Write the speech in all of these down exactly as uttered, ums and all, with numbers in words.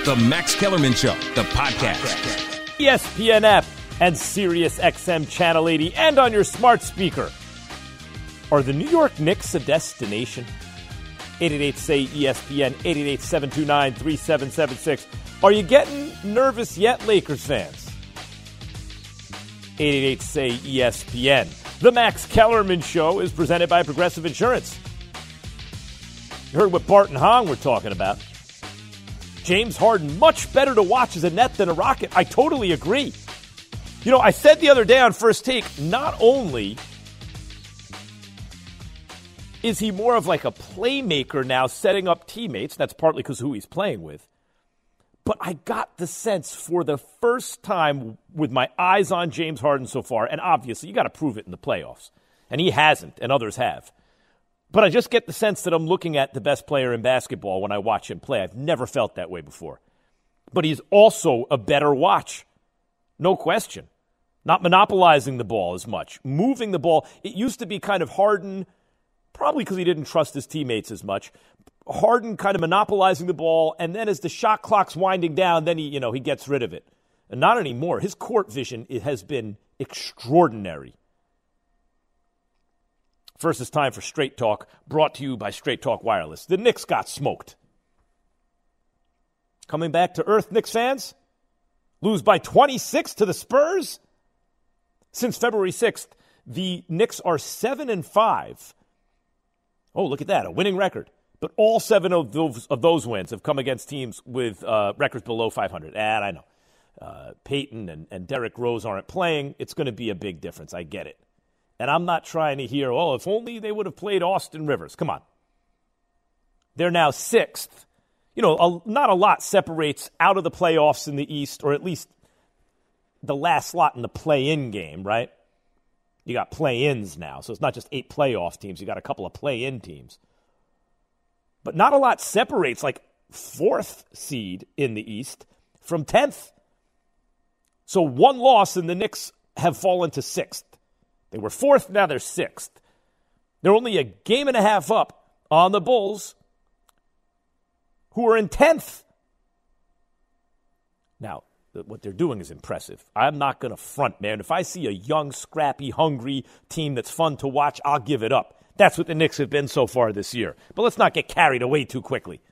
The Max Kellerman Show, the podcast. E S P N app and Sirius X M Channel eighty and on your smart speaker. Are the New York Knicks a destination? eight eight eight, S A Y, E S P N, eight eight eight, seven two nine, three seven seven six. Are you getting nervous yet, Lakers fans? eight eight eight, S A Y, E S P N. The Max Kellerman Show is presented by Progressive Insurance. You heard what Bart and Hong were talking about. James Harden, much better to watch as a net than a Rocket. I totally agree. You know, I said the other day on First Take, not only is he more of like a playmaker now, setting up teammates, that's partly because who he's playing with, but I got the sense for the first time with my eyes on James Harden so far, and obviously you got to prove it in the playoffs, and he hasn't, and others have. But I just get the sense that I'm looking at the best player in basketball when I watch him play. I've never felt that way before. But he's also a better watch. No question. Not monopolizing the ball as much. Moving the ball. It used to be kind of Harden, probably because he didn't trust his teammates as much. Harden kind of monopolizing the ball, and then as the shot clock's winding down, then he, you know, he gets rid of it. And not anymore. His court vision, it has been extraordinary. First, it's time for Straight Talk, brought to you by Straight Talk Wireless. The Knicks got smoked. Coming back to earth, Knicks fans? Lose by twenty-six to the Spurs? Since February sixth, the Knicks are seven and five. Oh, look at that, a winning record. But all seven of those, of those wins have come against teams with uh, records below five hundred. And I know. Uh, Peyton and, and Derrick Rose aren't playing. It's going to be a big difference. I get it. And I'm not trying to hear, oh, if only they would have played Austin Rivers. Come on. They're now sixth. You know, a, not a lot separates out of the playoffs in the East, or at least the last slot in the play-in game, right? You got play-ins now, so it's not just eight playoff teams. You got a couple of play-in teams. But not a lot separates, like, fourth seed in the East from tenth. So one loss, and the Knicks have fallen to sixth. They were fourth, now they're sixth. They're only a game and a half up on the Bulls, who are in tenth. Now, what they're doing is impressive. I'm not going to front, man. If I see a young, scrappy, hungry team that's fun to watch, I'll give it up. That's what the Knicks have been so far this year. But let's not get carried away too quickly.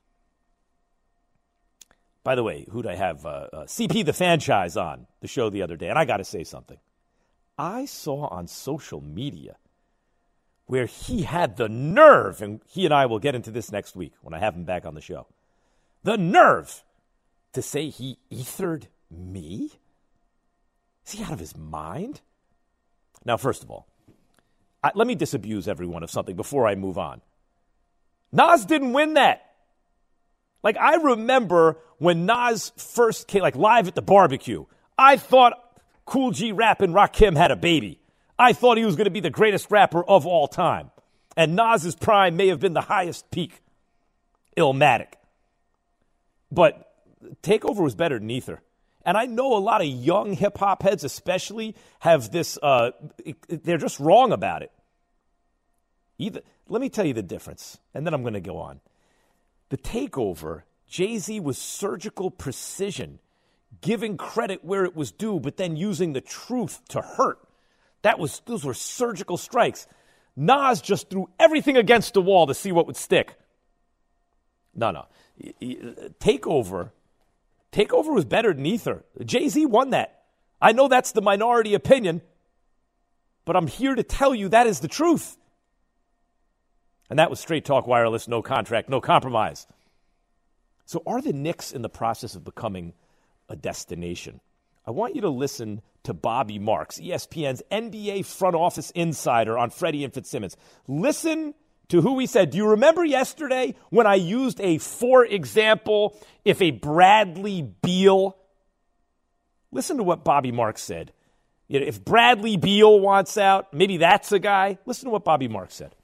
By the way, who'd I have? Uh, uh, C P the Franchise on the show the other day, and I got to say something. I saw on social media where he had the nerve, and he and I will get into this next week when I have him back on the show, the nerve to say he ethered me? Is he out of his mind? Now, first of all, I, let me disabuse everyone of something before I move on. Nas didn't win that. Like, I remember when Nas first came, like, live at the barbecue, I thought Kool G Rap and Rakim had a baby. I thought he was going to be the greatest rapper of all time. And Nas's prime may have been the highest peak. Illmatic. But Takeover was better than Ether. And I know a lot of young hip-hop heads especially have this, uh, they're just wrong about it. Either, let me tell you the difference, and then I'm going to go on. The Takeover, Jay-Z was surgical precision, giving credit where it was due, but then using the truth to hurt. That was those were surgical strikes. Nas just threw everything against the wall to see what would stick. No, no. Takeover, Takeover was better than Ether. Jay-Z won that. I know that's the minority opinion, but I'm here to tell you that is the truth. And that was Straight Talk Wireless, no contract, no compromise. So are the Knicks in the process of becoming a destination? I want you to listen to Bobby Marks, E S P N's N B A front office insider on Freddie and Fitzsimmons. Listen to who he said. Do you remember yesterday when I used a for example, if a Bradley Beal? Listen to what Bobby Marks said. You know, if Bradley Beal wants out, maybe that's a guy. Listen to what Bobby Marks said.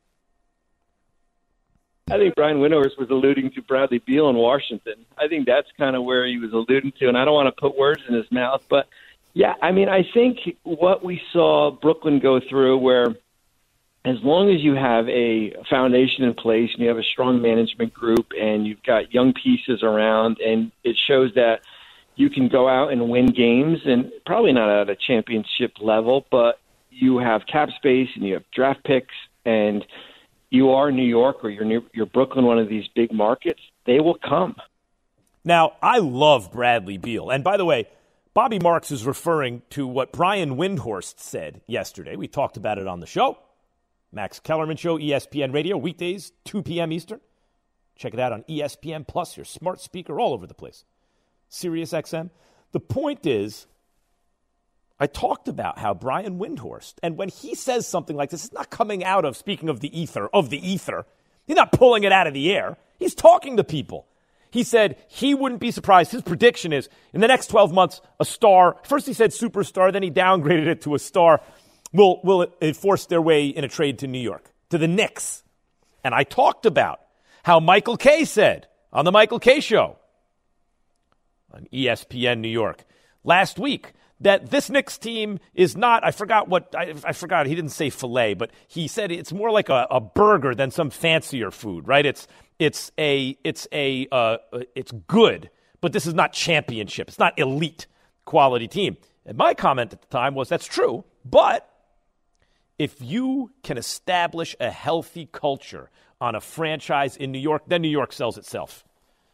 I think Brian Windhorst was alluding to Bradley Beal in Washington. I think that's kind of where he was alluding to, and I don't want to put words in his mouth. But, yeah, I mean, I think what we saw Brooklyn go through where as long as you have a foundation in place and you have a strong management group and you've got young pieces around, and it shows that you can go out and win games, and probably not at a championship level, but you have cap space and you have draft picks, and you are New York or you're, New, you're Brooklyn, one of these big markets, they will come. Now, I love Bradley Beal. And by the way, Bobby Marks is referring to what Brian Windhorst said yesterday. We talked about it on the show. Max Kellerman Show, E S P N Radio, weekdays, two p.m. Eastern. Check it out on E S P N Plus, your smart speaker, all over the place. Sirius X M. The point is, I talked about how Brian Windhorst, and when he says something like this, it's not coming out of, speaking of the ether, of the ether. He's not pulling it out of the air. He's talking to people. He said he wouldn't be surprised. His prediction is, in the next twelve months, a star, first he said superstar, then he downgraded it to a star, will will force their way in a trade to New York, to the Knicks. And I talked about how Michael Kay said on the Michael Kay Show on E S P N New York last week that this Knicks team is not, I forgot what, I, I forgot, he didn't say filet, but he said it's more like a, a burger than some fancier food, right? It's it's a, it's a, uh, it's good, but this is not championship. It's not elite quality team. And my comment at the time was that's true, but if you can establish a healthy culture on a franchise in New York, then New York sells itself.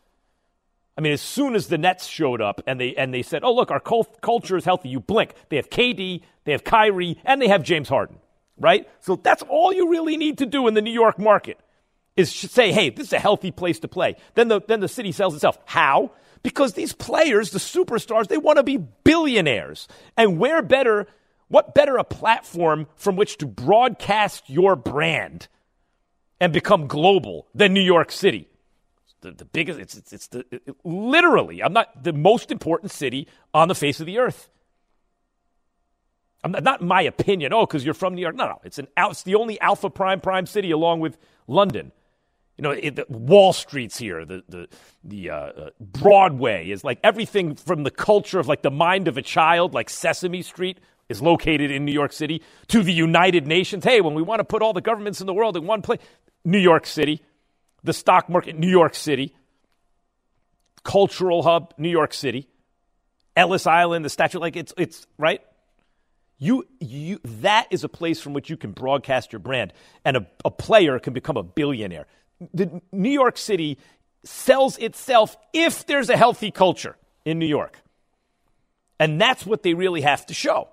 I mean, as soon as the Nets showed up and they and they said, oh, look, our cult- culture is healthy, you blink. They have K D, they have Kyrie, and they have James Harden, right? So that's all you really need to do in the New York market is say, hey, this is a healthy place to play. Then the, then the city sells itself. How? Because these players, the superstars, they want to be billionaires. And where better, what better a platform from which to broadcast your brand and become global than New York City? The, the biggest, it's, it's, it's the, it, literally, I'm not the most important city on the face of the earth. I'm not, not my opinion. Oh, because you're from New York. No, no, it's an it's the only alpha prime prime city along with London. You know, it, the, Wall Street's here. The the the uh, uh, Broadway is like everything from the culture of like the mind of a child, like Sesame Street is located in New York City, to the United Nations. Hey, when we want to put all the governments in the world in one place, New York City. The stock market, New York City. Cultural hub, New York City. Ellis Island, the statue, like it's it's right. You you that is a place from which you can broadcast your brand, and a, a player can become a billionaire. The New York City sells itself if there's a healthy culture in New York, and that's what they really have to show.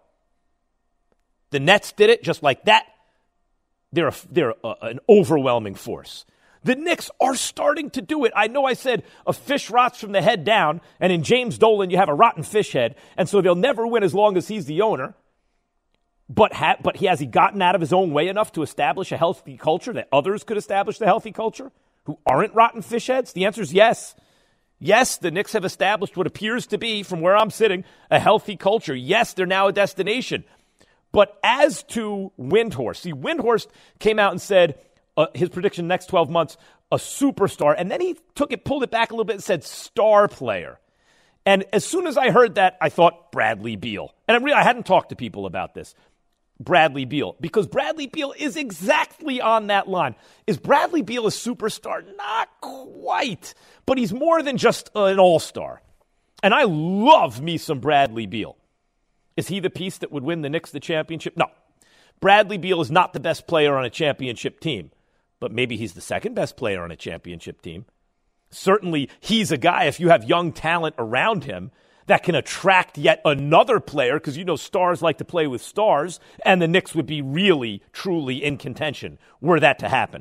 The Nets did it just like that. They're a, they're a, an overwhelming force. The Knicks are starting to do it. I know I said a fish rots from the head down, and in James Dolan you have a rotten fish head, and so they'll never win as long as he's the owner. But ha- but he has he gotten out of his own way enough to establish a healthy culture that others could establish the healthy culture who aren't rotten fish heads? The answer is yes. Yes, the Knicks have established what appears to be, from where I'm sitting, a healthy culture. Yes, they're now a destination. But as to Windhorst, see, Windhorst came out and said, Uh, his prediction next twelve months, a superstar. And then he took it, pulled it back a little bit and said star player. And as soon as I heard that, I thought Bradley Beal. And I, really, I hadn't talked to people about this. Bradley Beal. Because Bradley Beal is exactly on that line. Is Bradley Beal a superstar? Not quite. But he's more than just an all-star. And I love me some Bradley Beal. Is he the piece that would win the Knicks the championship? No. Bradley Beal is not the best player on a championship team. But maybe he's the second best player on a championship team. Certainly, he's a guy, if you have young talent around him, that can attract yet another player, because you know stars like to play with stars, and the Knicks would be really, truly in contention were that to happen.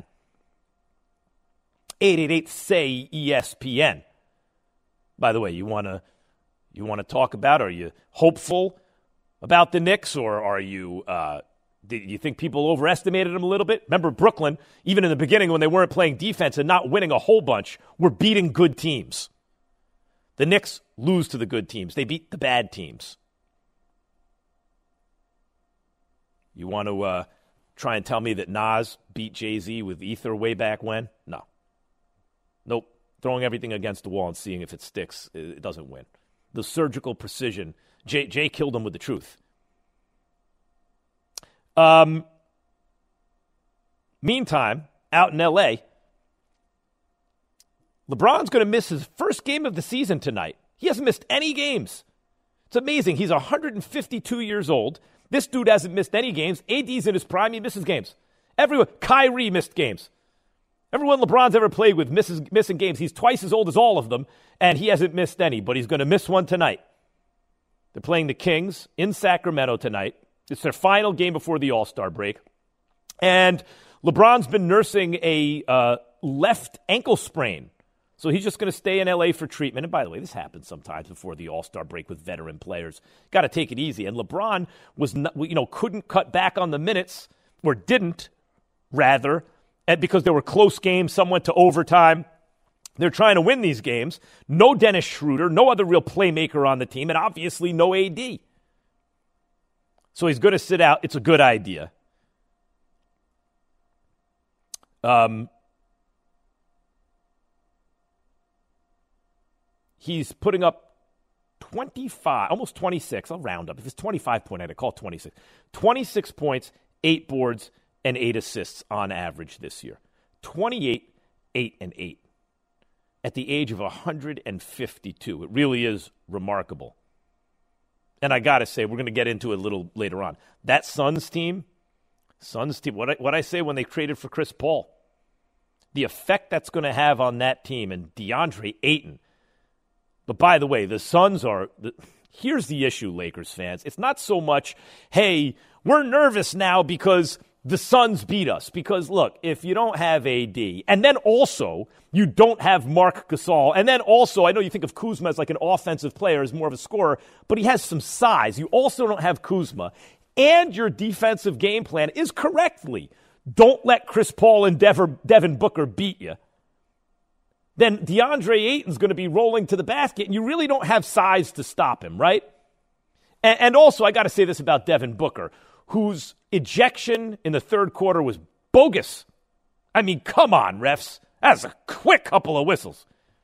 eight eight eight, S A Y, E S P N. By the way, you want to you want to talk about, are you hopeful about the Knicks, or are you... Uh, Do you think people overestimated them a little bit? Remember Brooklyn, even in the beginning when they weren't playing defense and not winning a whole bunch, were beating good teams. The Knicks lose to the good teams. They beat the bad teams. You want to uh, try and tell me that Nas beat Jay-Z with Ether way back when? No. Nope. Throwing everything against the wall and seeing if it sticks, it doesn't win. The surgical precision. Jay, Jay killed him with the truth. Um, Meantime, out in L A, LeBron's going to miss his first game of the season tonight. He hasn't missed any games. It's amazing. He's one hundred fifty-two years old. This dude hasn't missed any games. A D's in his prime. He misses games. Everyone. Kyrie missed games. Everyone LeBron's ever played with misses missing games. He's twice as old as all of them, and he hasn't missed any, but he's going to miss one tonight. They're playing the Kings in Sacramento tonight. It's their final game before the All-Star break. And LeBron's been nursing a uh, left ankle sprain. So he's just going to stay in L A for treatment. And by the way, this happens sometimes before the All-Star break with veteran players. Got to take it easy. And LeBron was, not, you know, couldn't cut back on the minutes, or didn't, rather, because there were close games. Some went to overtime. They're trying to win these games. No Dennis Schroeder, no other real playmaker on the team, and obviously no A D. So he's going to sit out. It's a good idea. Um. He's putting up twenty-five, almost twenty-six. I'll round up. If it's twenty-five point eight, I call it twenty-six. twenty-six points, eight boards, and eight assists on average this year. twenty-eight, eight, and eight. At the age of one hundred fifty-two. It really is remarkable. And I got to say, we're going to get into it a little later on. That Suns team, Suns team, what I, what I say when they traded for Chris Paul, the effect that's going to have on that team, and DeAndre Ayton. But by the way, the Suns are the, – here's the issue, Lakers fans. It's not so much, hey, we're nervous now because the Suns beat us. Because, look, if you don't have A D, and then also you don't have Marc Gasol, and then also I know you think of Kuzma as like an offensive player, as more of a scorer, but he has some size. You also don't have Kuzma. And your defensive game plan is correctly don't let Chris Paul and Dever, Devin Booker beat you. Then DeAndre Ayton's going to be rolling to the basket, and you really don't have size to stop him, right? And, and also, I got to say this about Devin Booker, whose ejection in the third quarter was bogus. I mean, come on, refs. That's a quick couple of whistles.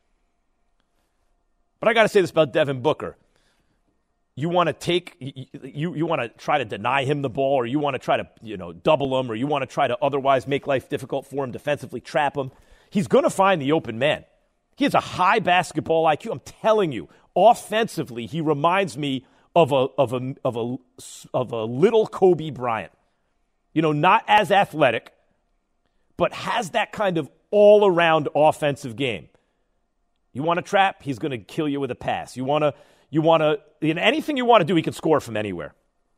But I got to say this about Devin Booker. You want to take, you, you want to try to deny him the ball, or you want to try to, you know, double him, or you want to try to otherwise make life difficult for him, defensively trap him. He's going to find the open man. He has a high basketball I Q. I'm telling you, offensively, he reminds me of a of a of a of a little Kobe Bryant. You know, not as athletic, but has that kind of all-around offensive game. You want to trap, he's going to kill you with a pass. You want to you want to you know, anything you want to do, he can score from anywhere.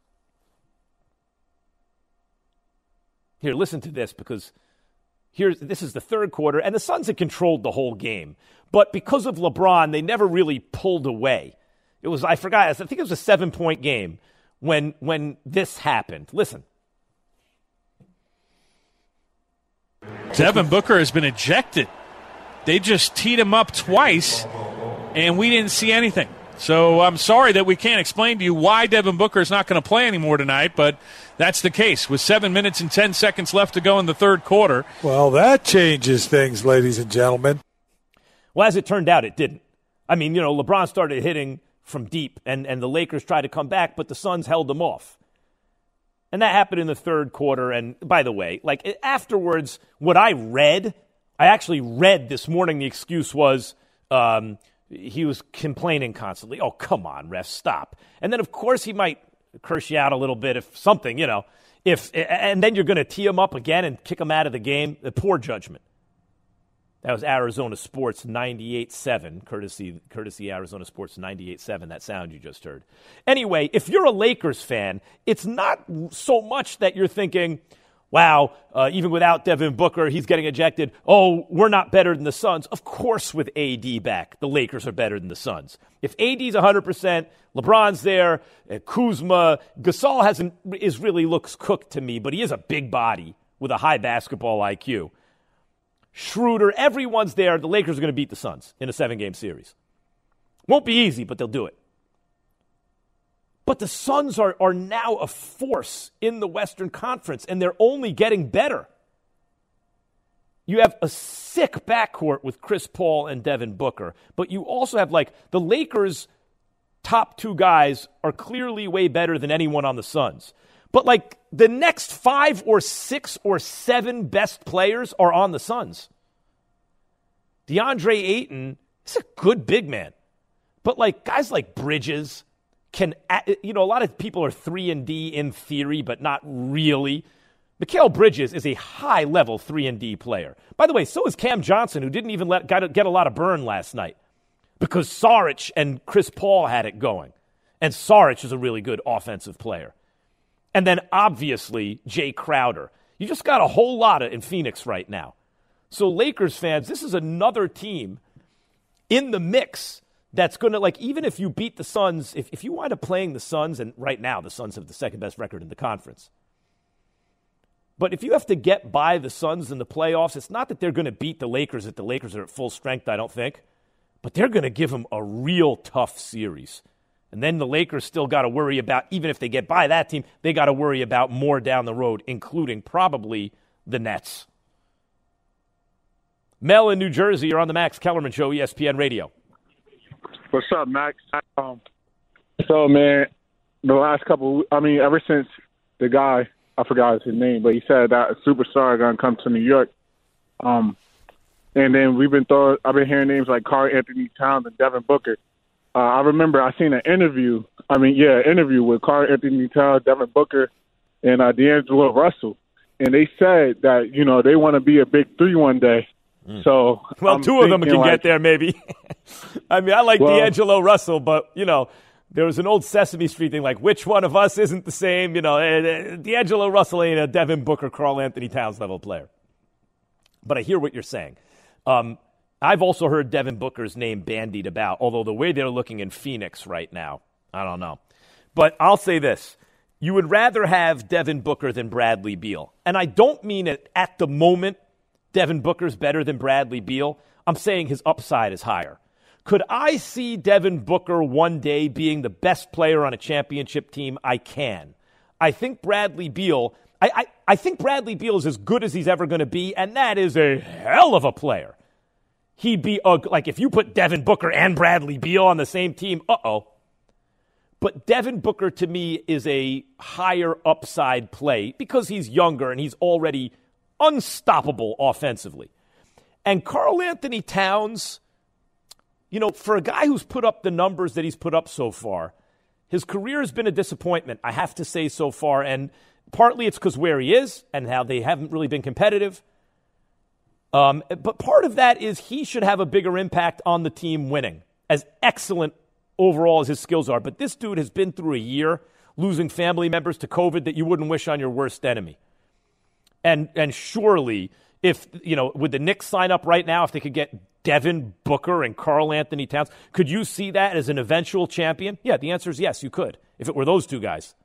Here, listen to this, because Here's, this is the third quarter, and the Suns had controlled the whole game. But because of LeBron, they never really pulled away. It was, I forgot, I think it was a seven-point game when, when this happened. Listen. Devin Booker has been ejected. They just teed him up twice, and we didn't see anything. So I'm sorry that we can't explain to you why Devin Booker is not going to play anymore tonight, but that's the case. With seven minutes and ten seconds left to go in the third quarter. Well, that changes things, ladies and gentlemen. Well, as it turned out, it didn't. I mean, you know, LeBron started hitting from deep, and, and the Lakers tried to come back, but the Suns held them off. And that happened in the third quarter. And by the way, like afterwards, what I read, I actually read this morning, the excuse was um, – he was complaining constantly. Oh, come on, ref, stop. And then, of course, he might curse you out a little bit if something, you know. If and then you're going to tee him up again and kick him out of the game. The poor judgment. That was Arizona Sports ninety-eight seven, courtesy, courtesy Arizona Sports ninety-eight seven, that sound you just heard. Anyway, if you're a Lakers fan, it's not so much that you're thinking, wow, uh, even without Devin Booker, he's getting ejected. Oh, we're not better than the Suns. Of course, with A D back, the Lakers are better than the Suns. If A D's one hundred percent, LeBron's there, uh, Kuzma, Gasol hasn't is really looks cooked to me, but he is a big body with a high basketball I Q. Schroeder, everyone's there. The Lakers are going to beat the Suns in a seven-game series. Won't be easy, but they'll do it. But the Suns are, are now a force in the Western Conference, and they're only getting better. You have a sick backcourt with Chris Paul and Devin Booker, but you also have, like, the Lakers' top two guys are clearly way better than anyone on the Suns. But, like, the next five or six or seven best players are on the Suns. DeAndre Ayton is a good big man. But, like, guys like Bridges can, you know, a lot of people are three and D in theory, but not really. Mikal Bridges is a high-level three and D player. By the way, so is Cam Johnson, who didn't even let got get a lot of burn last night because Saric and Chris Paul had it going. And Saric is a really good offensive player. And then, obviously, Jay Crowder. You just got a whole lot of in Phoenix right now. So, Lakers fans, this is another team in the mix that's going to, like, even if you beat the Suns, if, if you wind up playing the Suns, and right now the Suns have the second-best record in the conference, but if you have to get by the Suns in the playoffs, it's not that they're going to beat the Lakers if the Lakers are at full strength, I don't think. But they're going to give them a real tough series. And then the Lakers still got to worry about, even if they get by that team, they got to worry about more down the road, including probably the Nets. Mel in New Jersey, you're on the Max Kellerman Show, E S P N Radio. What's up, Max? Um, so, man, the last couple, I mean, ever since the guy, I forgot his name, but he said that a superstar going to come to New York. Um, and then we've been throwing, I've been hearing names like Karl Anthony Towns and Devin Booker. Uh, I remember I seen an interview, I mean, yeah, an interview with Karl Anthony Towns, Devin Booker, and uh, D'Angelo Russell. And they said that, you know, they want to be a big three one day. Mm. So, well, I'm two of them can like, get there, maybe. I mean, I like well, D'Angelo Russell, but, you know, there was an old Sesame Street thing, like, which one of us isn't the same? You know, D'Angelo Russell ain't a Devin Booker, Karl Anthony Towns level player. But I hear what you're saying. Um, I've also heard Devin Booker's name bandied about, although the way they're looking in Phoenix right now, I don't know. But I'll say this. You would rather have Devin Booker than Bradley Beal. And I don't mean it at the moment Devin Booker's better than Bradley Beal. I'm saying his upside is higher. Could I see Devin Booker one day being the best player on a championship team? I can. I think Bradley Beal, I, I, I think Bradley Beal is as good as he's ever going to be, and that is a hell of a player. He'd be, uh, like, if you put Devin Booker and Bradley Beal on the same team, uh-oh. But Devin Booker, to me, is a higher upside play because he's younger and he's already unstoppable offensively. And Karl Anthony Towns, you know, for a guy who's put up the numbers that he's put up so far, his career has been a disappointment, I have to say so far. And partly it's because where he is and how they haven't really been competitive. Um, but part of that is he should have a bigger impact on the team winning, as excellent overall as his skills are. But this dude has been through a year losing family members to COVID that you wouldn't wish on your worst enemy. And and surely, if, you know, would the Knicks sign up right now if they could get Devin Booker and Karl Anthony Towns? Could you see that as an eventual champion? Yeah, the answer is yes, you could, if it were those two guys.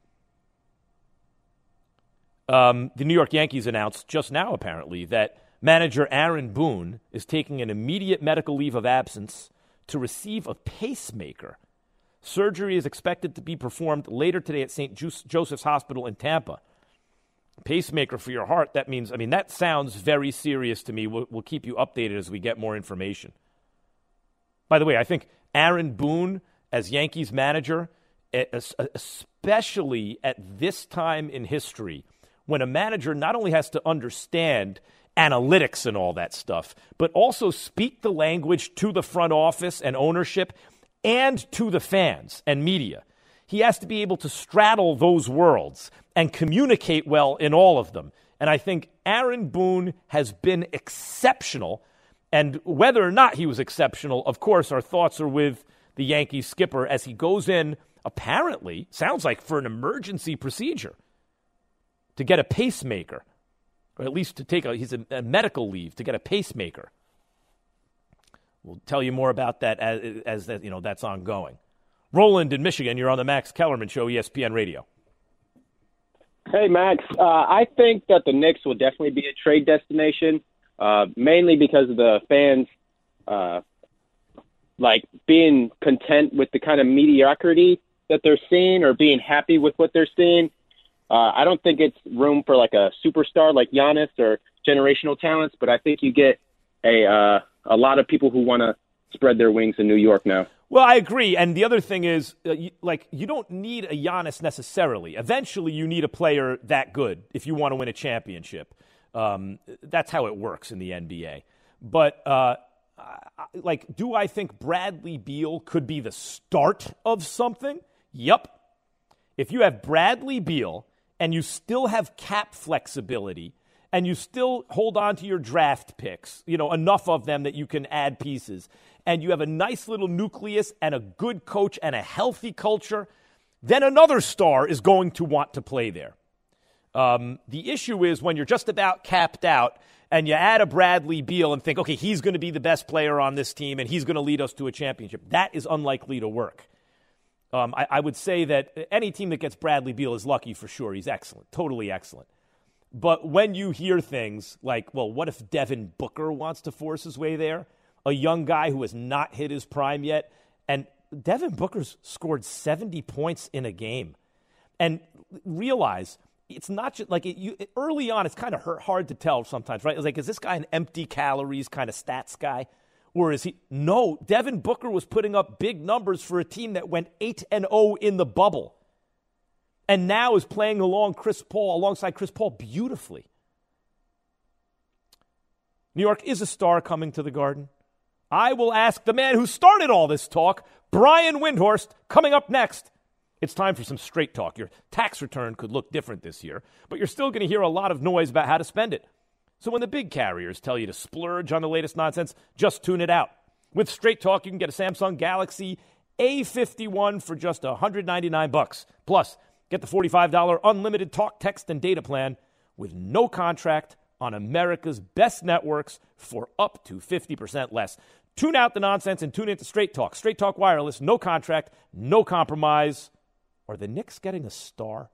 Um, the New York Yankees announced just now, apparently, that manager Aaron Boone is taking an immediate medical leave of absence to receive a pacemaker. Surgery is expected to be performed later today at Saint Joseph's Hospital in Tampa. Pacemaker for your heart, that means, I mean, that sounds very serious to me. We'll, we'll keep you updated as we get more information. By the way, I think Aaron Boone, as Yankees manager, especially at this time in history, when a manager not only has to understand analytics and all that stuff, but also speak the language to the front office and ownership and to the fans and media. He has to be able to straddle those worlds and communicate well in all of them. And I think Aaron Boone has been exceptional. And whether or not he was exceptional, of course, our thoughts are with the Yankees skipper as he goes in, apparently, sounds like for an emergency procedure, to get a pacemaker. Or at least to take a, he's a, a medical leave to get a pacemaker. We'll tell you more about that as, as that, you know, that's ongoing. Roland in Michigan, you're on the Max Kellerman Show, E S P N Radio. Hey, Max. Uh, I think that the Knicks will definitely be a trade destination, uh, mainly because of the fans, uh, like, being content with the kind of mediocrity that they're seeing or being happy with what they're seeing. Uh, I don't think it's room for, like, a superstar like Giannis or generational talents, but I think you get a uh, a lot of people who want to spread their wings in New York now. Well, I agree. And the other thing is, uh, you, like, you don't need a Giannis necessarily. Eventually, you need a player that good if you want to win a championship. Um, that's how it works in the N B A. But, uh, like, do I think Bradley Beal could be the start of something? Yep. If you have Bradley Beal and you still have cap flexibility and you still hold on to your draft picks, you know, enough of them that you can add pieces, and you have a nice little nucleus and a good coach and a healthy culture, then another star is going to want to play there. Um, the issue is when you're just about capped out and you add a Bradley Beal and think, okay, he's going to be the best player on this team and he's going to lead us to a championship. That is unlikely to work. Um, I, I would say that any team that gets Bradley Beal is lucky for sure. He's excellent, totally excellent. But when you hear things like, well, what if Devin Booker wants to force his way there? A young guy who has not hit his prime yet. And Devin Booker's scored seventy points in a game. And realize it's not just like it, you, early on, it's kind of hard to tell sometimes, right? It's like, is this guy an empty calories kind of stats guy? Or is he? No, Devin Booker was putting up big numbers for a team that went eight and oh in the bubble. And now is playing along Chris Paul, alongside Chris Paul beautifully. New York is a star coming to the Garden. I will ask the man who started all this talk, Brian Windhorst, coming up next. It's time for some straight talk. Your tax return could look different this year, but you're still going to hear a lot of noise about how to spend it. So when the big carriers tell you to splurge on the latest nonsense, just tune it out. With Straight Talk, you can get a Samsung Galaxy A fifty-one for just one hundred ninety-nine bucks. Plus, get the forty-five dollars unlimited talk, text, and data plan with no contract on America's best networks for up to fifty percent less. Tune out the nonsense and tune into Straight Talk. Straight Talk Wireless, no contract, no compromise. Are the Knicks getting a star?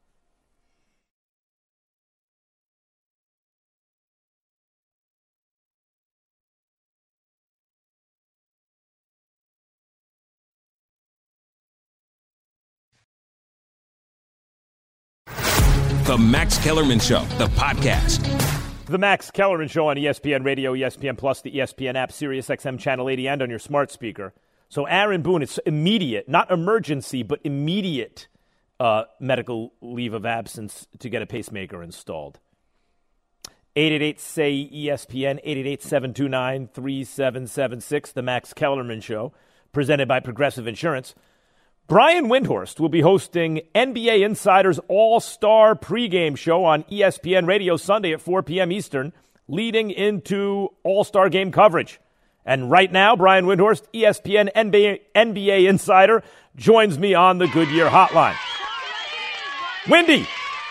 The Max Kellerman Show, the podcast. The Max Kellerman Show on E S P N Radio, E S P N Plus, the E S P N app, Sirius X M Channel eighty, and on your smart speaker. So Aaron Boone, it's immediate, not emergency, but immediate uh, medical leave of absence to get a pacemaker installed. eight eight eight, S A Y, E S P N, eight eight eight, seven two nine, three seven seven six, The Max Kellerman Show, presented by Progressive Insurance. Brian Windhorst will be hosting N B A Insider's All-Star pregame show on E S P N Radio Sunday at four p.m. Eastern, leading into All-Star game coverage. And right now, Brian Windhorst, E S P N N B A, N B A Insider, joins me on the Goodyear Hotline. Windy!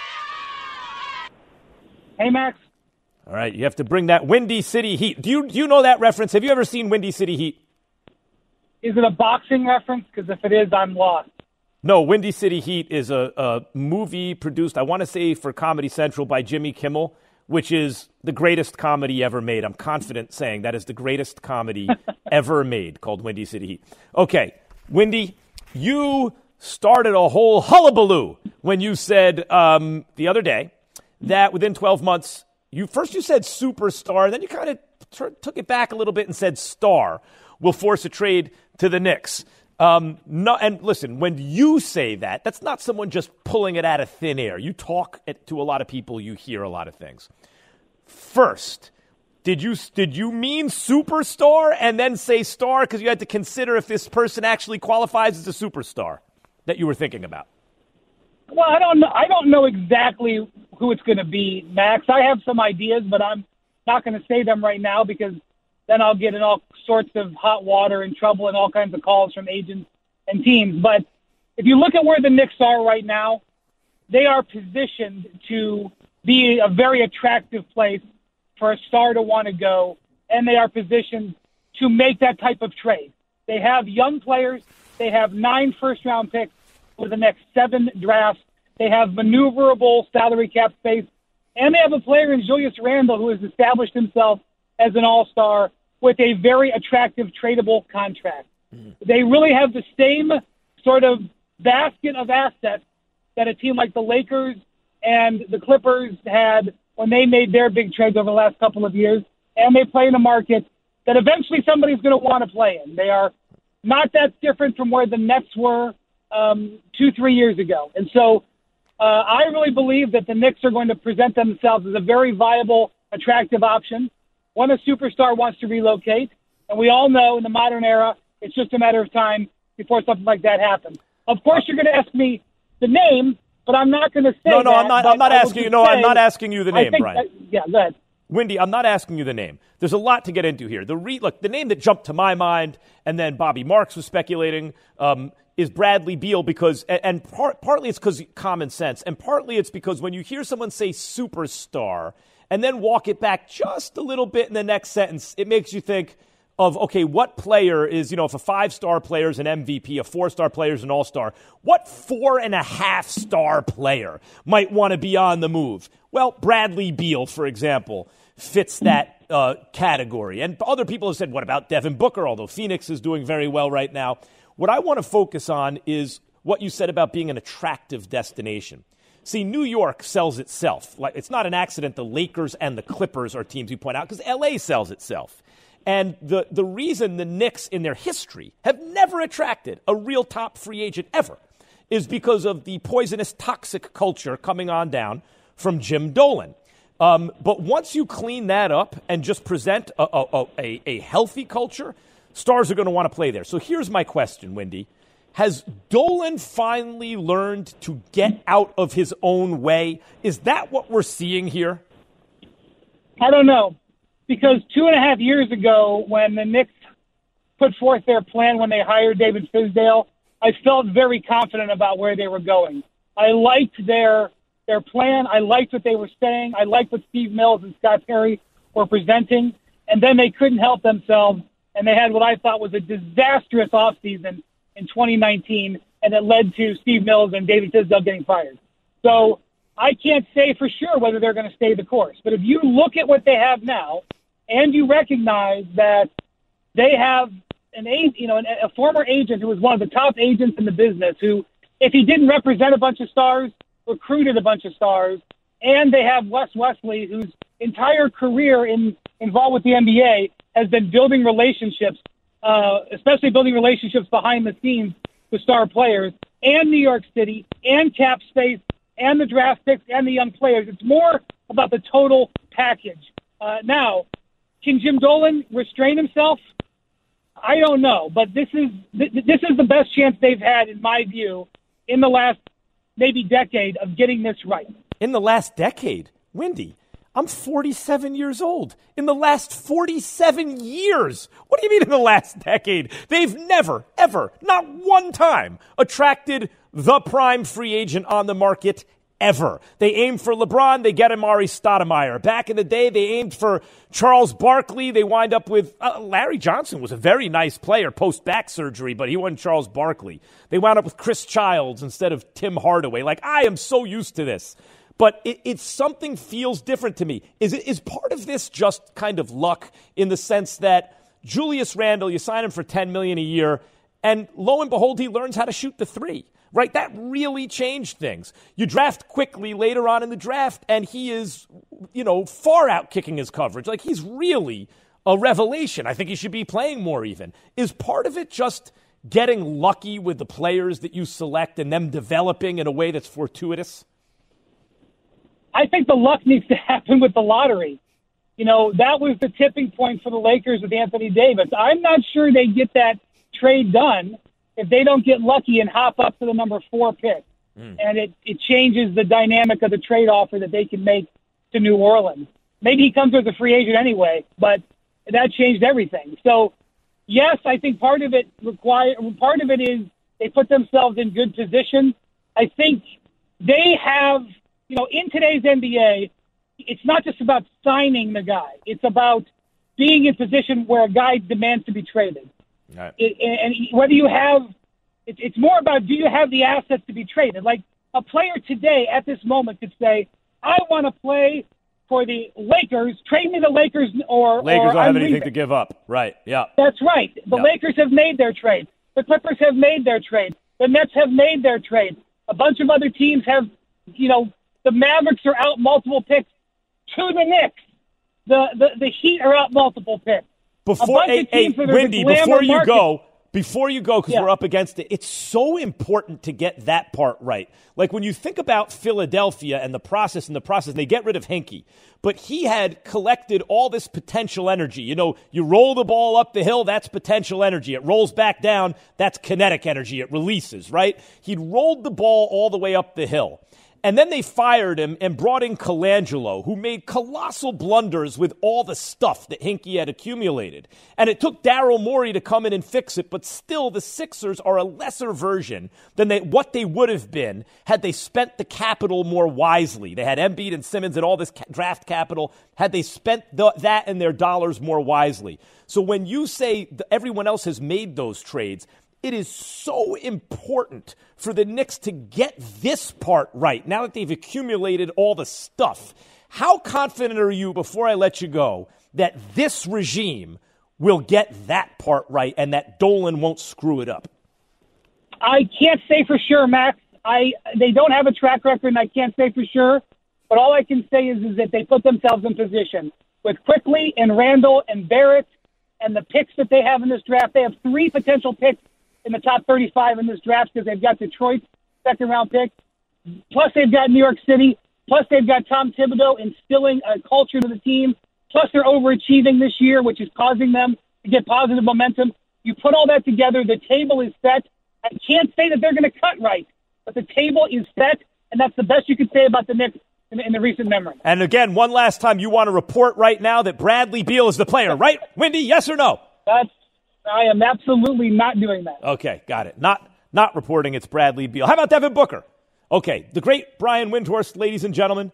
Hey, Max. All right, you have to bring that Windy City Heat. Do you, do you know that reference? Have you ever seen Windy City Heat? Is it a boxing reference? Because if it is, I'm lost. No, Windy City Heat is a, a movie produced, I want to say, for Comedy Central by Jimmy Kimmel, which is the greatest comedy ever made. I'm confident saying that is the greatest comedy ever made, called Windy City Heat. Okay, Windy, you started a whole hullabaloo when you said um, the other day that within twelve months, you first you said superstar, then you kind of t- took it back a little bit and said star will force a trade to the Knicks. Um, no, and listen, when you say that, that's not someone just pulling it out of thin air. You talk at, to a lot of people, you hear a lot of things. First, did you did you mean superstar and then say star because you had to consider if this person actually qualifies as a superstar that you were thinking about? Well, I don't know. I don't know exactly who it's going to be, Max. I have some ideas, but I'm not going to say them right now because then I'll get in all sorts of hot water and trouble and all kinds of calls from agents and teams. But if you look at where the Knicks are right now, they are positioned to be a very attractive place for a star to want to go, and they are positioned to make that type of trade. They have young players. They have nine first-round picks for the next seven drafts. They have maneuverable salary cap space, and they have a player in Julius Randle who has established himself as an all-star with a very attractive tradable contract. Mm. They really have the same sort of basket of assets that a team like the Lakers and the Clippers had when they made their big trades over the last couple of years, and they play in a market that eventually somebody's going to want to play in. They are not that different from where the Nets were um, two, three years ago. And so uh, I really believe that the Knicks are going to present themselves as a very viable, attractive option when a superstar wants to relocate. And we all know in the modern era, it's just a matter of time before something like that happens. Of course, you're going to ask me the name, but I'm not going to say No, no, that, I'm not. I'm not asking you. No, say, I'm not asking you the name, Brian. That, yeah, go ahead. Wendy, I'm not asking you the name. There's a lot to get into here. The re- look, the name that jumped to my mind, and then Bobby Marks was speculating, um, is Bradley Beal because, and, and part, partly it's because common sense, and partly it's because when you hear someone say superstar and then walk it back just a little bit in the next sentence, it makes you think of, okay, what player is, you know, if a five-star player is an M V P, a four-star player is an all-star, what four-and-a-half-star player might want to be on the move? Well, Bradley Beal, for example, fits that uh, category. And other people have said, what about Devin Booker, although Phoenix is doing very well right now. What I want to focus on is what you said about being an attractive destination. See, New York sells itself. Like, it's not an accident the Lakers and the Clippers are teams you point out, because L A sells itself. And the, the reason the Knicks in their history have never attracted a real top free agent ever is because of the poisonous, toxic culture coming on down from Jim Dolan. Um, but once you clean that up and just present a, a, a, a healthy culture, stars are going to want to play there. So here's my question, Wendy. Has Dolan finally learned to get out of his own way? Is that what we're seeing here? I don't know. Because two and a half years ago, when the Knicks put forth their plan when they hired David Fizdale, I felt very confident about where they were going. I liked their their plan. I liked what they were saying. I liked what Steve Mills and Scott Perry were presenting. And then they couldn't help themselves, and they had what I thought was a disastrous offseason in twenty nineteen, and it led to Steve Mills and David Fizdale getting fired. So I can't say for sure whether they're going to stay the course. But if you look at what they have now, and you recognize that they have an you know a former agent who was one of the top agents in the business, who, if he didn't represent a bunch of stars, recruited a bunch of stars, and they have Wes Wesley, whose entire career in involved with the N B A has been building relationships, uh, especially building relationships behind the scenes with star players, and New York City, and cap space, and the draft picks, and the young players. It's more about the total package. Uh, now, can Jim Dolan restrain himself? I don't know, but this is th- this is the best chance they've had, in my view, in the last maybe decade of getting this right. In the last decade? Wendy, I'm forty-seven years old. In the last forty-seven years? What do you mean in the last decade? They've never, ever, not one time attracted the prime free agent on the market ever. They aimed for LeBron, they get Amari Stoudemire. Back in the day, they aimed for Charles Barkley. They wind up with uh, Larry Johnson was a very nice player post-back surgery, but he wasn't Charles Barkley. They wound up with Chris Childs instead of Tim Hardaway. Like, I am so used to this. But it, it's something feels different to me. Is it is part of this just kind of luck in the sense that Julius Randle, you sign him for ten million dollars a year, and lo and behold, he learns how to shoot the three. Right? That really changed things. You draft quickly later on in the draft, and he is, you know, far out kicking his coverage. Like, he's really a revelation. I think he should be playing more even. Is part of it just getting lucky with the players that you select and them developing in a way that's fortuitous? I think the luck needs to happen with the lottery. You know, that was the tipping point for the Lakers with Anthony Davis. I'm not sure they get that trade done if they don't get lucky and hop up to the number four pick. Mm. And it, it changes the dynamic of the trade offer that they can make to New Orleans. Maybe he comes as a free agent anyway, but that changed everything. So, yes, I think part of it require part of it is they put themselves in good position. I think they have, you know, in today's N B A, it's not just about signing the guy. It's about being in position where a guy demands to be traded. Right. It, and whether you have, it, it's more about, do you have the assets to be traded? Like, a player today at this moment could say, I want to play for the Lakers, trade me the Lakers, or Lakers or don't have I'm anything leaving. to give up. Right, yeah. That's right. The yeah. Lakers have made their trade. The Clippers have made their trade. The Nets have made their trade. A bunch of other teams have, you know, the Mavericks are out multiple picks to the Knicks. The, the, the Heat are out multiple picks. Before, hey, hey, Wendy, before you market. go, before you go, because yeah. we're up against it, it's so important to get that part right. Like when you think about Philadelphia and the process and the process, they get rid of Hinkie, but he had collected all this potential energy. You know, you roll the ball up the hill, that's potential energy. It rolls back down, that's kinetic energy. It releases, right? He'd rolled the ball all the way up the hill. And then they fired him and brought in Colangelo, who made colossal blunders with all the stuff that Hinkie had accumulated. And it took Daryl Morey to come in and fix it, but still the Sixers are a lesser version than they, what they would have been had they spent the capital more wisely. They had Embiid and Simmons and all this ca- draft capital. Had they spent the, that and their dollars more wisely. So when you say everyone else has made those trades, it is so important for the Knicks to get this part right now that they've accumulated all the stuff. How confident are you, before I let you go, that this regime will get that part right and that Dolan won't screw it up? I can't say for sure, Max. I they don't have a track record, and I can't say for sure. But all I can say is, is that they put themselves in position. With Quickly and Randall and Barrett and the picks that they have in this draft, they have three potential picks in the top thirty-five in this draft because they've got Detroit's second-round pick. Plus, they've got New York City. Plus, they've got Tom Thibodeau instilling a culture to the team. Plus, they're overachieving this year, which is causing them to get positive momentum. You put all that together, the table is set. I can't say that they're going to cut right, but the table is set, and that's the best you can say about the Knicks in, in the recent memory. And again, one last time, you want to report right now that Bradley Beal is the player, right, Windy? Yes or no? That's I am absolutely not doing that. Okay, got it. Not not reporting it's Bradley Beal. How about Devin Booker? Okay, the great Brian Windhorst, ladies and gentlemen.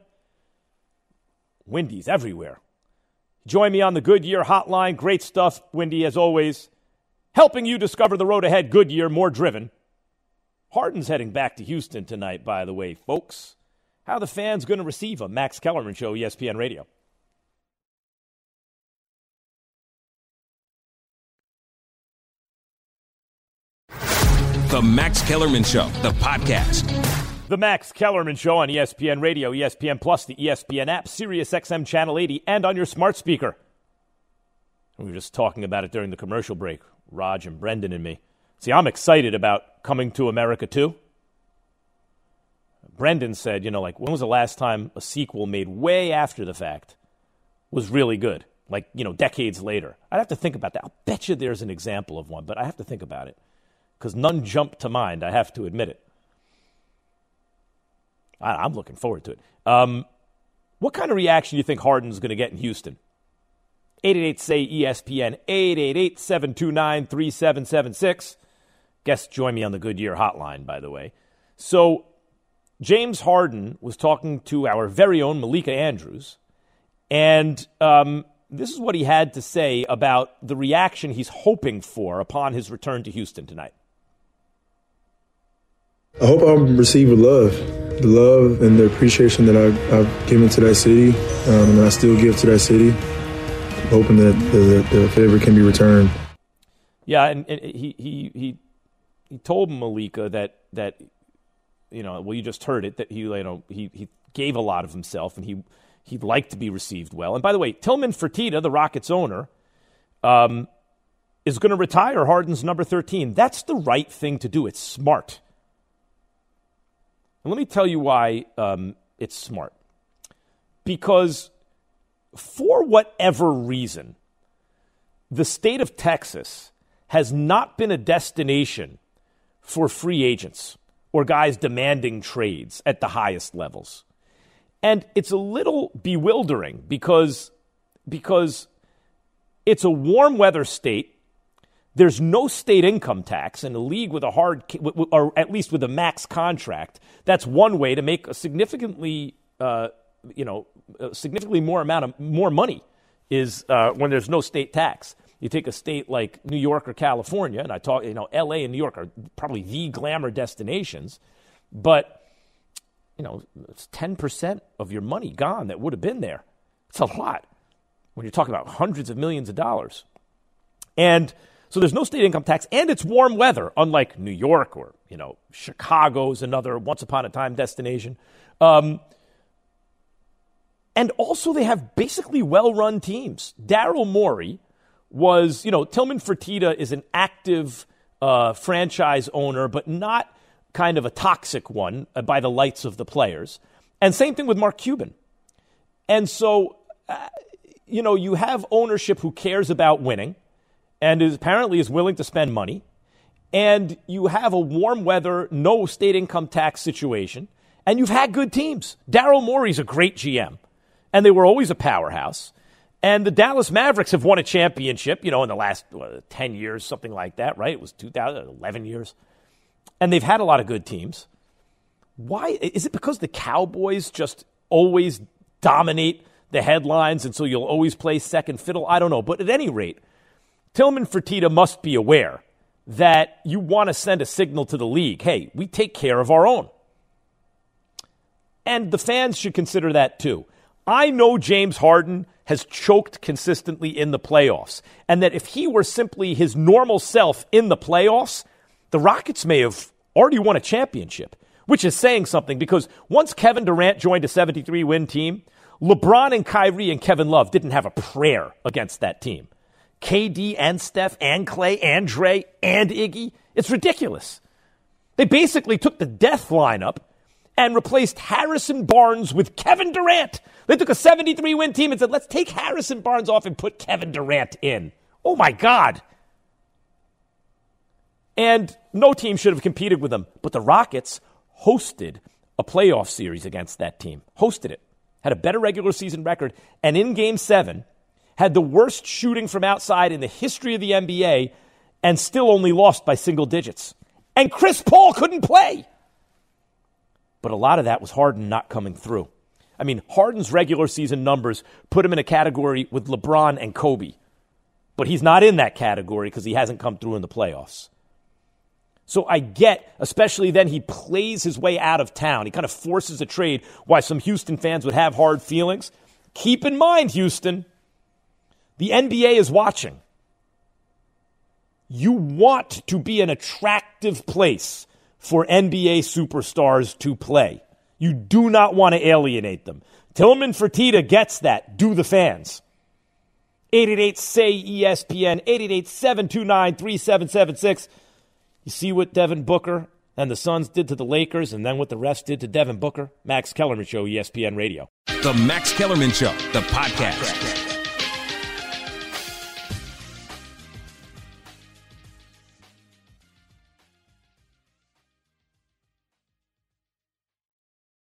Windy's everywhere. Join me on the Goodyear hotline. Great stuff, Windy, as always. Helping you discover the road ahead. Goodyear, more driven. Harden's heading back to Houston tonight, by the way, folks. How are the fans going to receive him? Max Kellerman Show, E S P N Radio. The Max Kellerman Show, the podcast. The Max Kellerman Show on E S P N Radio, E S P N Plus, the E S P N app, Sirius X M Channel eighty, and on your smart speaker. We were just talking about it during the commercial break, Raj and Brendan and me. See, I'm excited about Coming to America too. Brendan said, you know, like, when was the last time a sequel made way after the fact was really good? Like, you know, decades later. I'd have to think about that. I'll bet you there's an example of one, but I have to think about it. Because none jump to mind, I have to admit it. I, I'm looking forward to it. Um, what kind of reaction do you think Harden's going to get in Houston? eight eight eight, S A Y, E S P N, eight eight eight, seven two nine, three seven seven six. Guests join me on the Goodyear hotline, by the way. So James Harden was talking to our very own Malika Andrews, and um, this is what he had to say about the reaction he's hoping for upon his return to Houston tonight. I hope I'm received with love, the love and the appreciation that I've, I've given to that city, um, and I still give to that city, hoping that the, the favor can be returned. Yeah, and, and he, he he he told Malika that that you know, well, you just heard it, that he you know he he gave a lot of himself, and he he'd like to be received well. And by the way, Tillman Fertitta, the Rockets owner, um, is going to retire Harden's number thirteen. That's the right thing to do. It's smart. And let me tell you why um, it's smart. Because for whatever reason, the state of Texas has not been a destination for free agents or guys demanding trades at the highest levels. And it's a little bewildering because, because it's a warm weather state. There's no state income tax in a league with a hard, or at least with a max contract. That's one way to make a significantly, uh, you know, a significantly more amount of more money is uh, when there's no state tax. You take a state like New York or California, and I talk, you know, L A and New York are probably the glamour destinations, but you know, it's ten percent of your money gone that would have been there. It's a lot when you're talking about hundreds of millions of dollars, and so there's no state income tax, and it's warm weather, unlike New York or, you know, Chicago's another once-upon-a-time destination. Um, and also they have basically well-run teams. Daryl Morey was, you know, Tillman Fertitta is an active uh, franchise owner, but not kind of a toxic one uh, by the lights of the players. And same thing with Mark Cuban. And so, uh, you know, you have ownership who cares about winning and is apparently is willing to spend money. And you have a warm weather, no state income tax situation. And you've had good teams. Daryl Morey's a great G M. And they were always a powerhouse. And the Dallas Mavericks have won a championship, you know, in the last uh, ten years, something like that, right? It was two thousand eleven years. And they've had a lot of good teams. Why? Is it because the Cowboys just always dominate the headlines and so you'll always play second fiddle? I don't know. But at any rate, Tillman Fertitta must be aware that you want to send a signal to the league. Hey, we take care of our own. And the fans should consider that too. I know James Harden has choked consistently in the playoffs, and that if he were simply his normal self in the playoffs, the Rockets may have already won a championship, which is saying something because once Kevin Durant joined a seventy-three win team, LeBron and Kyrie and Kevin Love didn't have a prayer against that team. K D and Steph and Clay and Dre and Iggy, it's ridiculous. They basically took the death lineup and replaced Harrison Barnes with Kevin Durant. They took a seventy-three win team and said, let's take Harrison Barnes off and put Kevin Durant in. Oh, my God. And no team should have competed with them. But the Rockets hosted a playoff series against that team. Hosted it. Had a better regular season record. And in Game seven, had the worst shooting from outside in the history of the N B A and still only lost by single digits. And Chris Paul couldn't play. But a lot of that was Harden not coming through. I mean, Harden's regular season numbers put him in a category with LeBron and Kobe. But he's not in that category because he hasn't come through in the playoffs. So I get, especially then he plays his way out of town. He kind of forces a trade, why some Houston fans would have hard feelings. Keep in mind, Houston, the N B A is watching. You want to be an attractive place for N B A superstars to play. You do not want to alienate them. Tillman Fertitta gets that. Do the fans. eight eight eight, S A Y, E S P N, eight eight eight, seven two nine, three seven seven six. You see what Devin Booker and the Suns did to the Lakers and then what the refs did to Devin Booker? Max Kellerman Show, E S P N Radio. The Max Kellerman Show, the podcast.